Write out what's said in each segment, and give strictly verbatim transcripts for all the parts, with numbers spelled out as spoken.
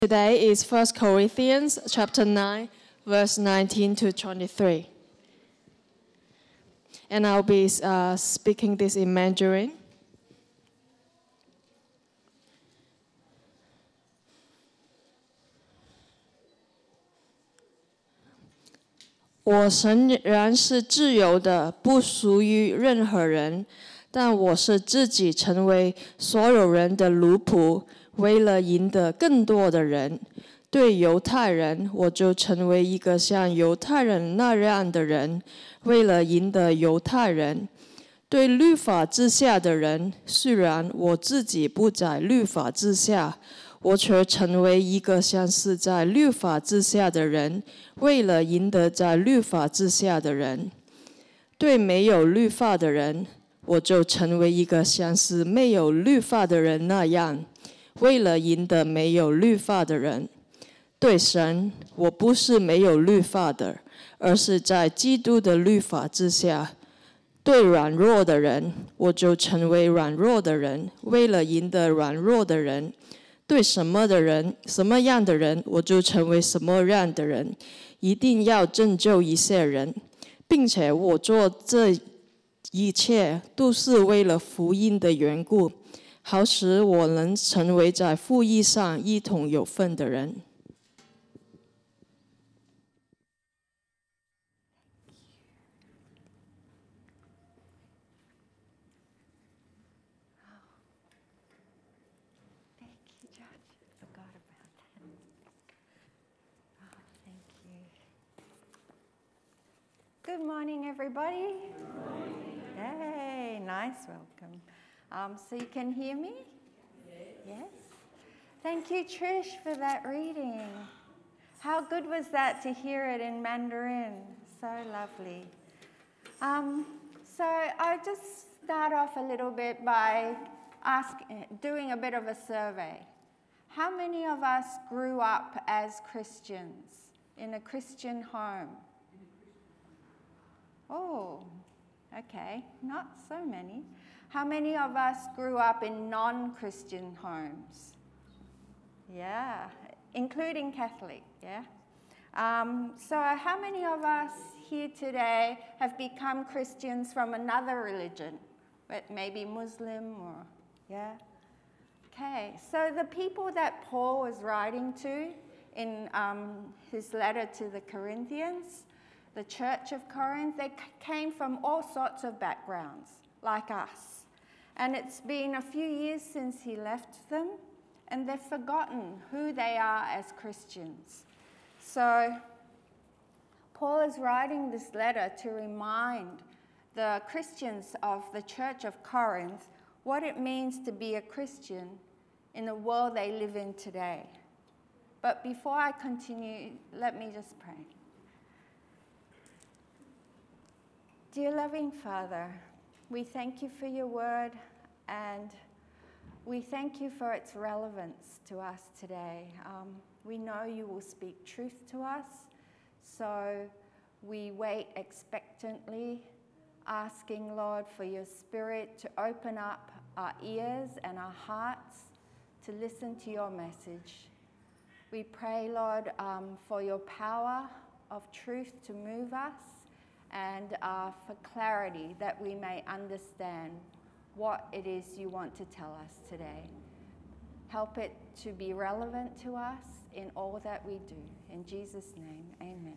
Today is First Corinthians chapter nine, verse nineteen to twenty-three. And I'll be uh, speaking this in Mandarin. 我诚然是自由的，不属于任何人，但我是自己成为所有人的奴仆，为了赢得更多的人。对犹太人，我就成为一个像犹太人那样的人，为了赢得犹太人。对律法之下的人，虽然我自己不在律法之下，我却成为一个像是在律法之下的人，为了赢得在律法之下的人。对没有律法的人，我就成为一个像是没有律法的人那样，为了赢得没有律法的人。对神，我不是没有律法的，而是在基督的律法之下。对软弱的人，我就成为软弱的人，为了赢得软弱的人。对什么的人，什么样的人，我就成为什么样的人，一定要拯救一些人，并且我做这一切都是为了福音的缘故，好使我能成为在福音上一同有份的人。 Good morning, everybody. Good morning. Hey, nice welcome. Um, so you can hear me? Yes. Yes. Thank you, Trish, for that reading. How good was that to hear it in Mandarin? So lovely. Um, so I'll just start off a little bit by ask, doing a bit of a survey. How many of us grew up as Christians in a Christian home? Oh, okay, not so many. How many of us grew up in non-Christian homes? Yeah, including Catholic, yeah? Um, so how many of us here today have become Christians from another religion? Maybe Muslim or, yeah? Okay, so the people that Paul was writing to in um, his letter to the Corinthians, the church of Corinth, they came from all sorts of backgrounds, like us. And it's been a few years since he left them, and they've forgotten who they are as Christians. So Paul is writing this letter to remind the Christians of the church of Corinth what it means to be a Christian in the world they live in today. But before I continue, let me just pray. Dear loving Father, we thank you for your word, and we thank you for its relevance to us today. Um, we know you will speak truth to us, so we wait expectantly, asking, Lord, for your Spirit to open up our ears and our hearts to listen to your message. We pray, Lord, um, for your power of truth to move us, and uh, for clarity that we may understand what it is you want to tell us today. Help it to be relevant to us in all that we do. In Jesus' name, amen.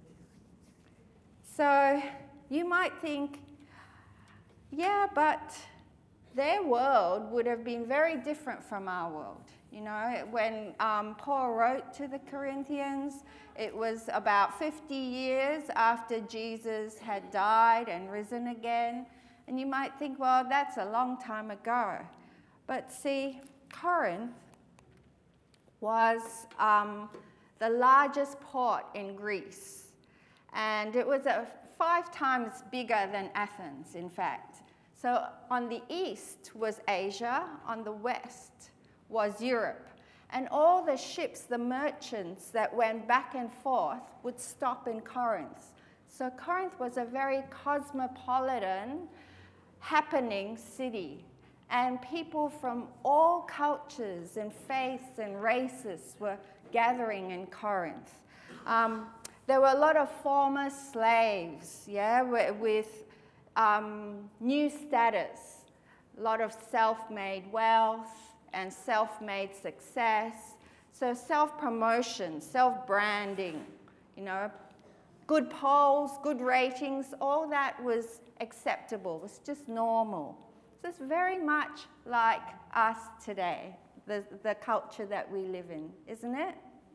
So you might think, yeah, but their world would have been very different from our world. You know, when um, Paul wrote to the Corinthians, it was about fifty years after Jesus had died and risen again. And you might think, well, that's a long time ago. But see, Corinth was um, the largest port in Greece. And it was a, five times bigger than Athens, in fact. So on the east was Asia, on the west was Europe. And all the ships, the merchants that went back and forth would stop in Corinth. So Corinth was a very cosmopolitan, happening city. And people from all cultures and faiths and races were gathering in Corinth. Um, there were a lot of former slaves, yeah, with, with um, new status, a lot of self-made wealth and self-made success. So self-promotion, self-branding, you know, good polls, good ratings, all that was acceptable, it was just normal. So it's very much like us today, the, the culture that we live in, isn't it?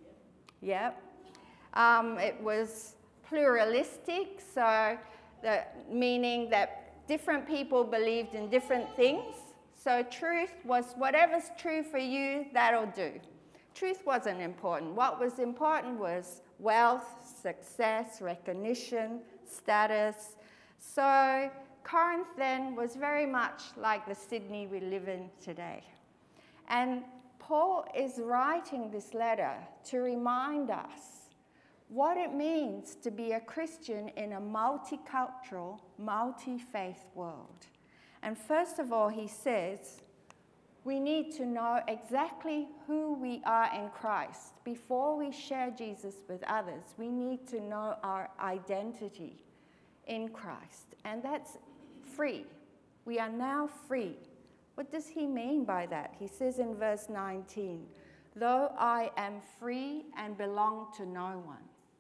Yep. Um, it was pluralistic, so the, meaning that different people believed in different things. So truth was whatever's true for you, that'll do. Truth wasn't important. What was important was wealth, success, recognition, status. So Corinth then was very much like the Sydney we live in today. And Paul is writing this letter to remind us what it means to be a Christian in a multicultural, multi-faith world. And first of all, he says, we need to know exactly who we are in Christ. Before we share Jesus with others, we need to know our identity in Christ. And that's free. We are now free. What does he mean by that? He says in verse nineteen, though I am free and belong to no one.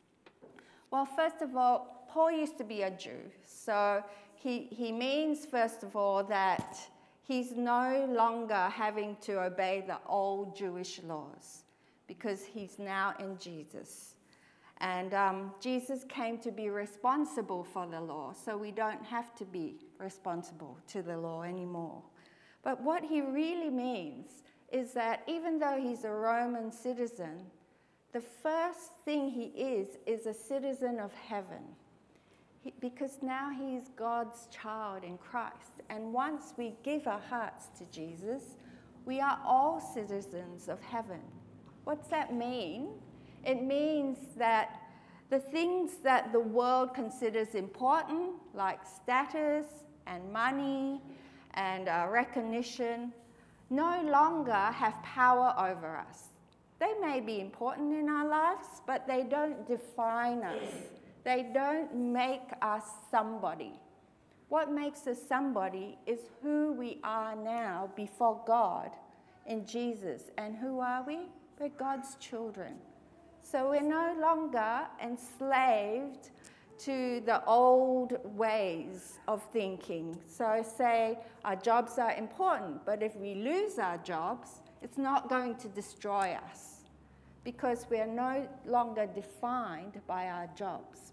Well, first of all, Paul used to be a Jew. So he, he means, first of all, that he's no longer having to obey the old Jewish laws because he's now in Jesus. And um, Jesus came to be responsible for the law, so we don't have to be responsible to the law anymore. But what he really means is that even though he's a Roman citizen, the first thing he is is a citizen of heaven. He, because now he's God's child in Christ. And once we give our hearts to Jesus, we are all citizens of heaven. What's that mean? It means that the things that the world considers important, like status and money and uh, recognition, no longer have power over us. They may be important in our lives, but they don't define us. They don't make us somebody. What makes us somebody is who we are now before God in Jesus. And who are we? We're God's children. So we're no longer enslaved to the old ways of thinking. So say our jobs are important, but if we lose our jobs, it's not going to destroy us because we are no longer defined by our jobs.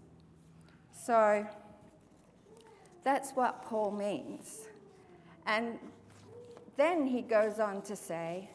So that's what Paul means. And then he goes on to say,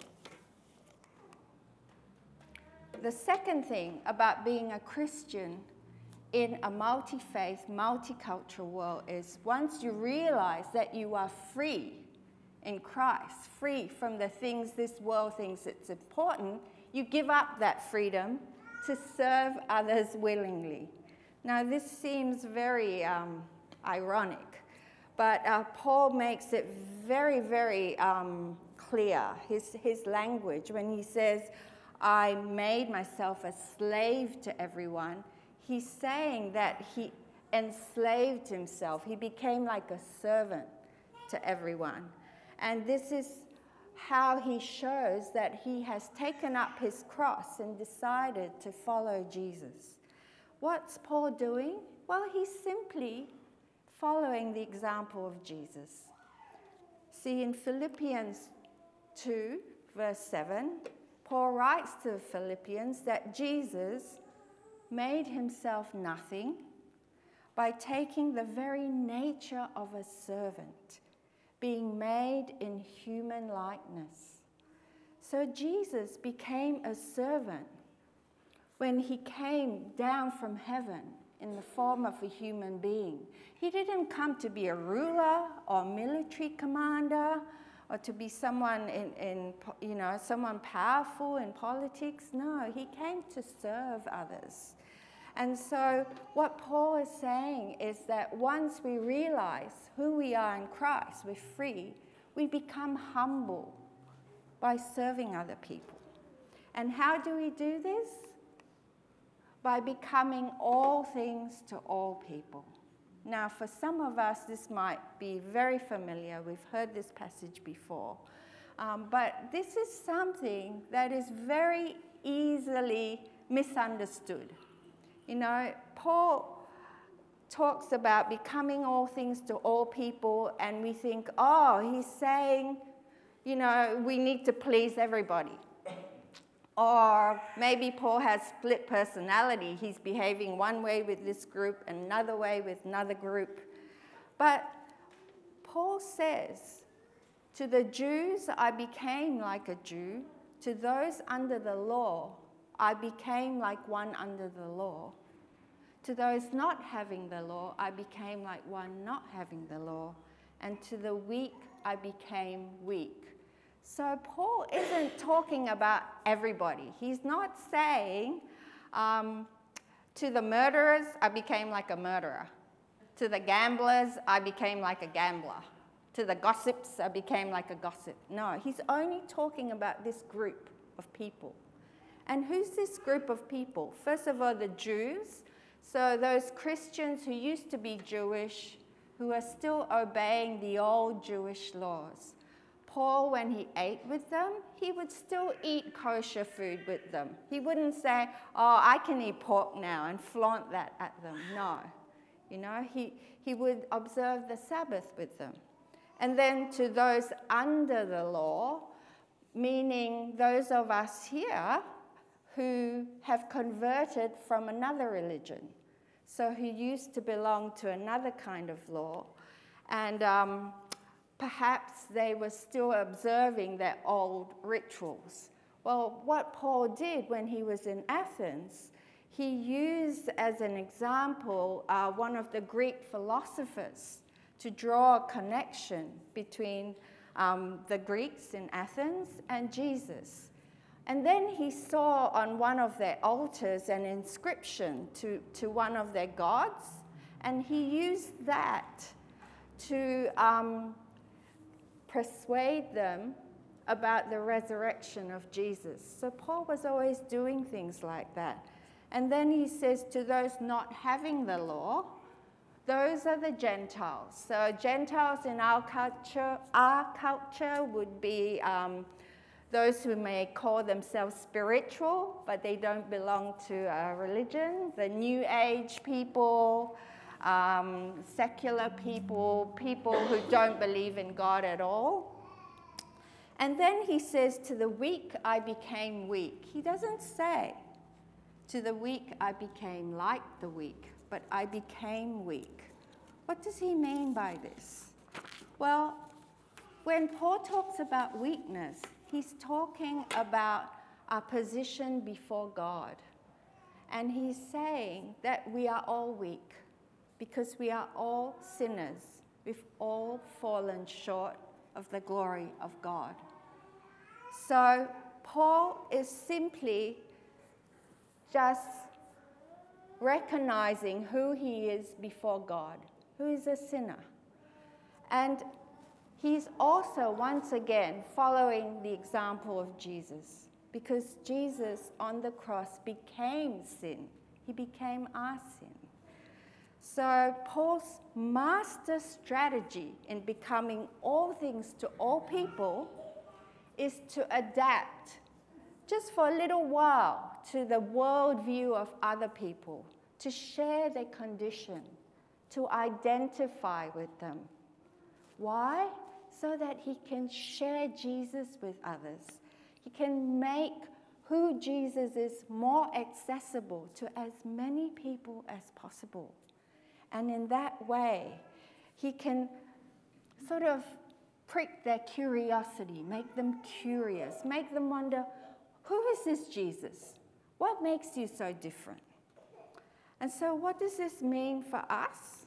the second thing about being a Christian in a multi-faith, multicultural world is once you realize that you are free in Christ, free from the things this world thinks it's important, you give up that freedom to serve others willingly. Now, this seems very um, ironic, but uh, Paul makes it very, very um, clear, his, his language, when he says, I made myself a slave to everyone. He's saying that he enslaved himself. He became like a servant to everyone. And this is how he shows that he has taken up his cross and decided to follow Jesus. What's Paul doing? Well, he's simply following the example of Jesus. See, in Philippians two, verse seven, Paul writes to the Philippians that Jesus made himself nothing by taking the very nature of a servant, being made in human likeness. So Jesus became a servant when he came down from heaven in the form of a human being. He didn't come to be a ruler or military commander or to be someone in, in, you know, someone powerful in politics. No, he came to serve others. And so what Paul is saying is that once we realize who we are in Christ, we're free, we become humble by serving other people. And how do we do this? By becoming all things to all people. Now, for some of us, this might be very familiar. We've heard this passage before. Um, but this is something that is very easily misunderstood. You know, Paul talks about becoming all things to all people, and we think, oh, he's saying, you know, we need to please everybody. Or maybe Paul has split personality. He's behaving one way with this group, another way with another group. But Paul says, to the Jews, I became like a Jew. To those under the law, I became like one under the law. To those not having the law, I became like one not having the law. And to the weak, I became weak. So Paul isn't talking about everybody. He's not saying, um, to the murderers, I became like a murderer. To the gamblers, I became like a gambler. To the gossips, I became like a gossip. No, he's only talking about this group of people. And who's this group of people? First of all, the Jews. So those Christians who used to be Jewish, who are still obeying the old Jewish laws. Paul, when he ate with them, he would still eat kosher food with them. He wouldn't say, oh, I can eat pork now, and flaunt that at them. No. You know, he, he would observe the Sabbath with them. And then to those under the law, meaning those of us here who have converted from another religion, so who used to belong to another kind of law, and um, perhaps they were still observing their old rituals. Well, what Paul did when he was in Athens, he used as an example uh, one of the Greek philosophers to draw a connection between um, the Greeks in Athens and Jesus. And then he saw on one of their altars an inscription to, to one of their gods, and he used that to um, persuade them about the resurrection of Jesus. So Paul was always doing things like that. And then he says, to those not having the law, those are the Gentiles. So Gentiles in our culture, our culture would be um, those who may call themselves spiritual, but they don't belong to a religion. The New Age people, um, secular people, people who don't believe in God at all. And then he says, to the weak, I became weak. He doesn't say, to the weak, I became like the weak, but I became weak. What does he mean by this? Well, when Paul talks about weakness, he's talking about our position before God. And he's saying that we are all weak because we are all sinners. We've all fallen short of the glory of God. So Paul is simply just recognizing who he is before God, who is a sinner. And he's also, once again, following the example of Jesus, because Jesus on the cross became sin. He became our sin. So Paul's master strategy in becoming all things to all people is to adapt just for a little while to the worldview of other people, to share their condition, to identify with them. Why? So that he can share Jesus with others. He can make who Jesus is more accessible to as many people as possible. And in that way, he can sort of prick their curiosity, make them curious, make them wonder, who is this Jesus? What makes you so different? And so what does this mean for us?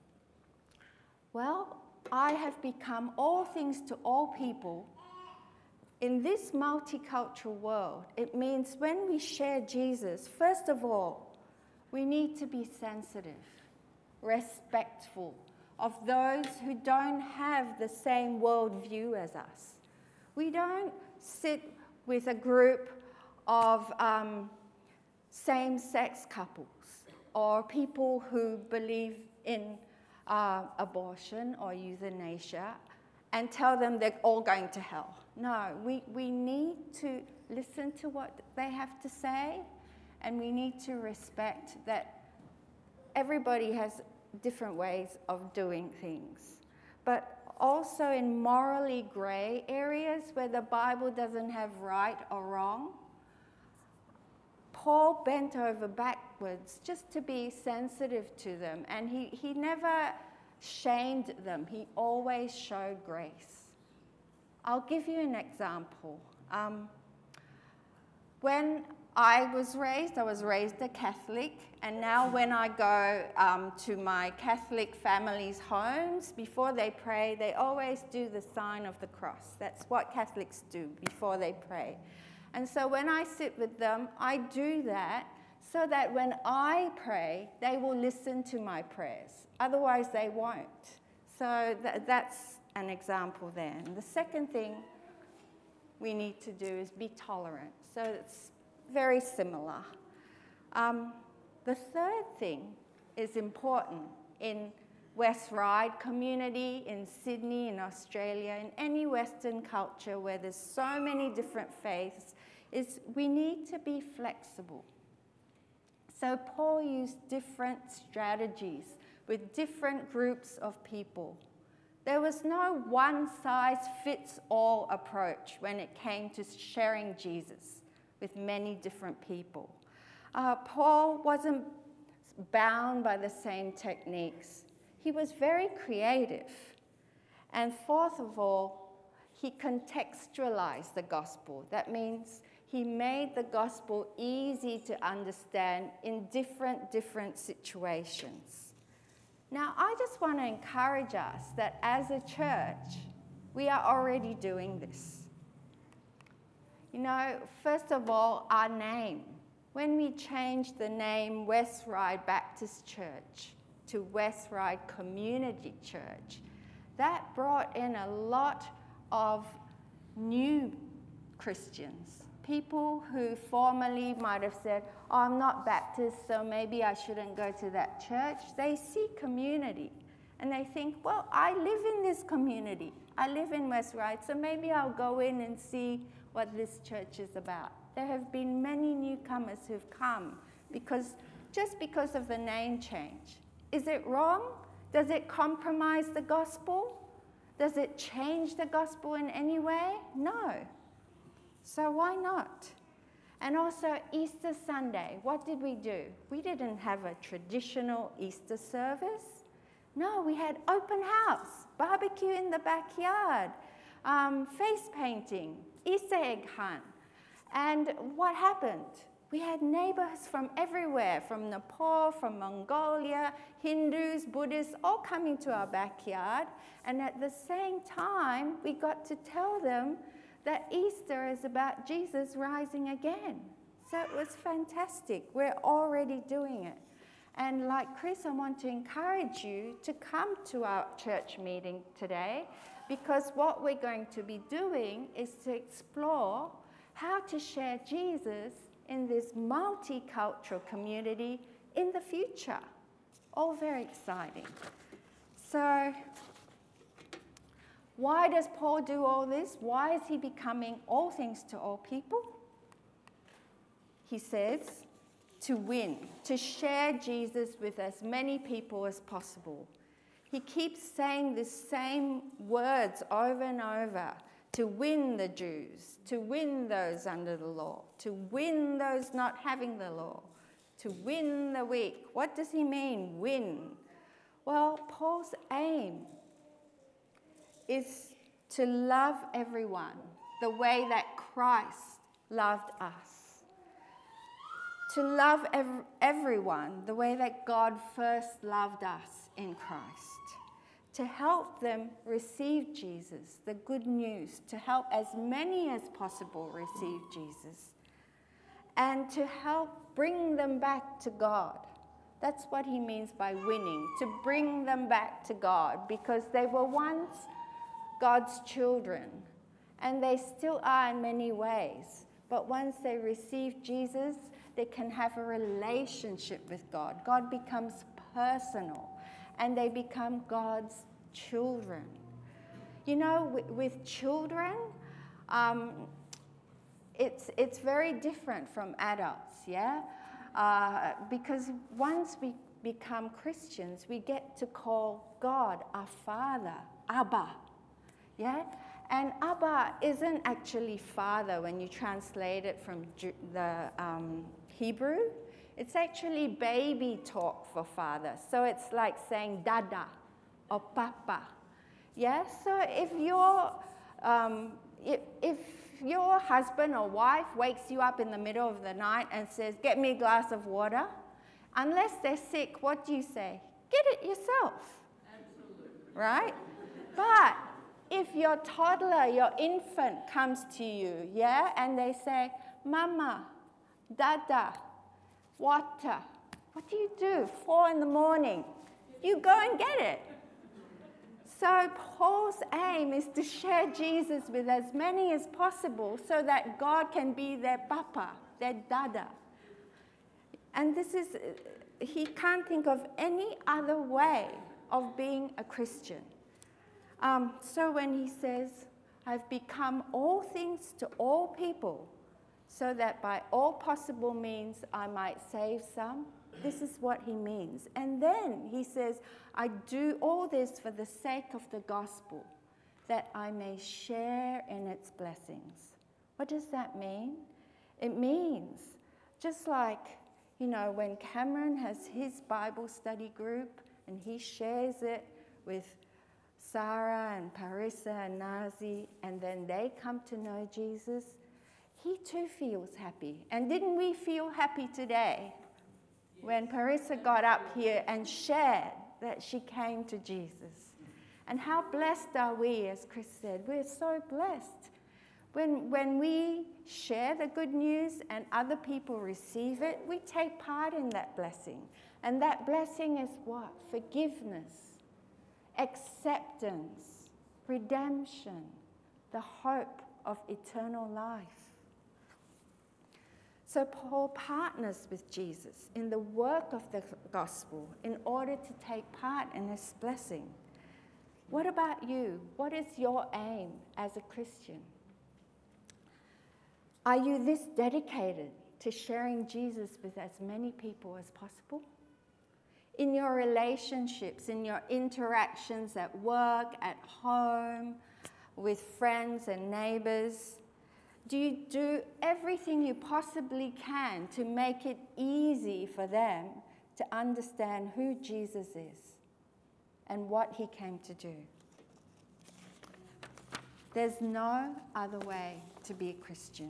Well, I have become all things to all people. In this multicultural world, it means when we share Jesus, first of all, we need to be sensitive, respectful of those who don't have the same worldview as us. We don't sit with a group of um, same-sex couples or people who believe in uh, abortion or euthanasia and tell them they're all going to hell. No, we, we need to listen to what they have to say, and we need to respect that everybody has different ways of doing things. But also in morally grey areas where the Bible doesn't have right or wrong, Paul bent over backwards just to be sensitive to them, and he, he never shamed them. He always showed grace. I'll give you an example. Um, when I was raised, I was raised a Catholic, and now when I go um, to my Catholic family's homes, before they pray, they always do the sign of the cross. That's what Catholics do before they pray. And so when I sit with them, I do that so that when I pray, they will listen to my prayers. Otherwise, they won't. So th- that's an example there. And the second thing we need to do is be tolerant. So it's very similar. Um, the third thing is important in West Ryde community, in Sydney, in Australia, in any Western culture where there's so many different faiths, is we need to be flexible. So Paul used different strategies with different groups of people. There was no one-size-fits-all approach when it came to sharing Jesus with many different people. Uh, Paul wasn't bound by the same techniques. He was very creative. And fourth of all, he contextualized the gospel. That means he made the gospel easy to understand in different, different situations. Now, I just want to encourage us that as a church, we are already doing this. You know, first of all, our name. When we changed the name West Ryde Baptist Church to West Ryde Community Church, that brought in a lot of new Christians. People who formerly might have said, oh, I'm not Baptist, so maybe I shouldn't go to that church. They see community, and they think, well, I live in this community. I live in West Ryde, so maybe I'll go in and see what this church is about. There have been many newcomers who've come because just because of the name change. Is it wrong? Does it compromise the gospel? Does it change the gospel in any way? No. So why not? And also Easter Sunday, what did we do? We didn't have a traditional Easter service. No, we had open house, barbecue in the backyard, um, face painting, Easter egg hunt. And what happened? We had neighbors from everywhere, from Nepal, from Mongolia, Hindus, Buddhists, all coming to our backyard. And at the same time, we got to tell them that Easter is about Jesus rising again. So it was fantastic. We're already doing it. And like Chris, I want to encourage you to come to our church meeting today, because what we're going to be doing is to explore how to share Jesus in this multicultural community in the future. All very exciting. So why does Paul do all this? Why is he becoming all things to all people? He says, to win, to share Jesus with as many people as possible. He keeps saying the same words over and over. To win the Jews, to win those under the law, to win those not having the law, to win the weak. What does he mean, win? Well, Paul's aim is to love everyone the way that Christ loved us. To love ev- everyone the way that God first loved us in Christ. To help them receive Jesus, the good news, to help as many as possible receive Jesus, and to help bring them back to God That's what he means by winning, to bring them back to God, because they were once God's children, and they still are in many ways. But once they receive Jesus, they can have a relationship with God. God becomes personal, and they become God's children. You know, with, with children, um, it's, it's very different from adults, yeah? Uh, because once we become Christians, we get to call God our Father, Abba, yeah? And Abba isn't actually father when you translate it from the um, Hebrew. It's actually baby talk for father. So it's like saying dada or papa, yeah? So if you're, um, if, if your husband or wife wakes you up in the middle of the night and says, get me a glass of water, unless they're sick, what do you say? Get it yourself. Absolutely. Right? But if your toddler, your infant comes to you, yeah, and they say, Mama, Dada, water, what do you do? Four in the morning. You go and get it. So Paul's aim is to share Jesus with as many as possible so that God can be their papa, their dada. And this is, he can't think of any other way of being a Christian. Um, so when he says, I've become all things to all people, so that by all possible means I might save some, this is what he means. And then he says, I do all this for the sake of the gospel, that I may share in its blessings. What does that mean? It means, just like, you know, when Cameron has his Bible study group and he shares it with Sarah and Parissa and Nazi, and then they come to know Jesus, he too feels happy. And didn't we feel happy today when Parissa got up here and shared that she came to Jesus? And how blessed are we, as Chris said. We're so blessed. When, when we share the good news and other people receive it, we take part in that blessing. And that blessing is what? Forgiveness, acceptance, redemption, the hope of eternal life. So Paul partners with Jesus in the work of the gospel in order to take part in this blessing. What about you? What is your aim as a Christian? Are you this dedicated to sharing Jesus with as many people as possible? In your relationships, in your interactions at work, at home, with friends and neighbors, do you do everything you possibly can to make it easy for them to understand who Jesus is and what he came to do? There's no other way to be a Christian.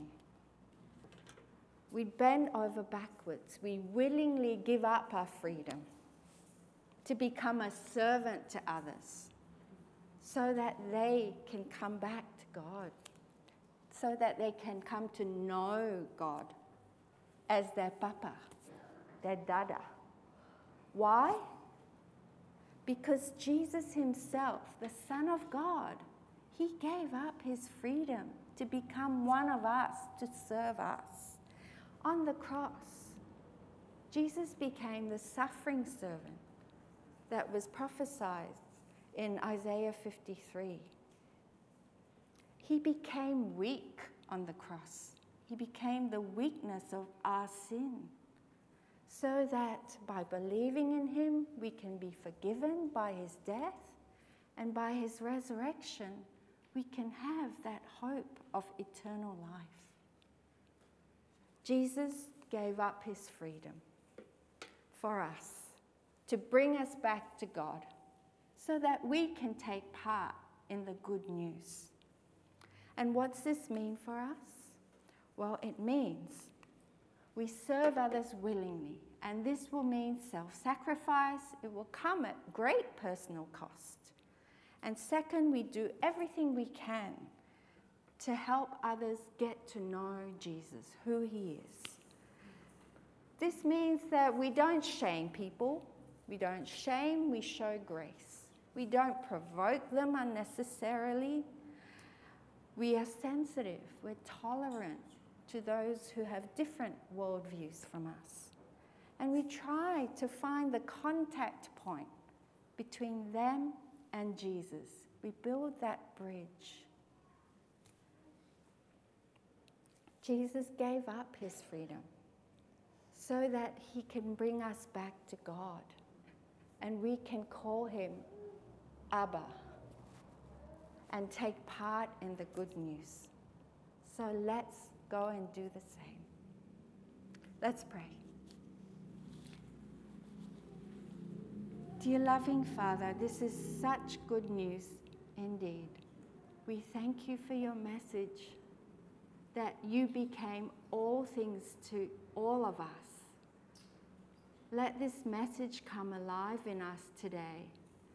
We bend over backwards. We willingly give up our freedom to become a servant to others so that they can come back to God, so that they can come to know God as their papa, their dada. Why? Because Jesus himself, the Son of God, he gave up his freedom to become one of us, to serve us. On the cross, Jesus became the suffering servant that was prophesied in Isaiah fifty-three. He became weak on the cross. He became the weakness of our sin, so that by believing in him, we can be forgiven by his death, and by his resurrection, we can have that hope of eternal life. Jesus gave up his freedom for us to bring us back to God so that we can take part in the good news. And what's this mean for us? Well, it means we serve others willingly, and this will mean self-sacrifice. It will come at great personal cost. And second, we do everything we can to help others get to know Jesus, who he is. this means that we don't shame people. We don't shame, we show grace. We don't provoke them unnecessarily. We are sensitive, we're tolerant to those who have different worldviews from us. And we try to find the contact point between them and Jesus. We build that bridge. Jesus gave up his freedom so that he can bring us back to God. And we can call him Abba and take part in the good news. So let's go and do the same. Let's pray. Dear loving Father, this is such good news indeed. We thank you for your message that you became all things to all of us. Let this message come alive in us today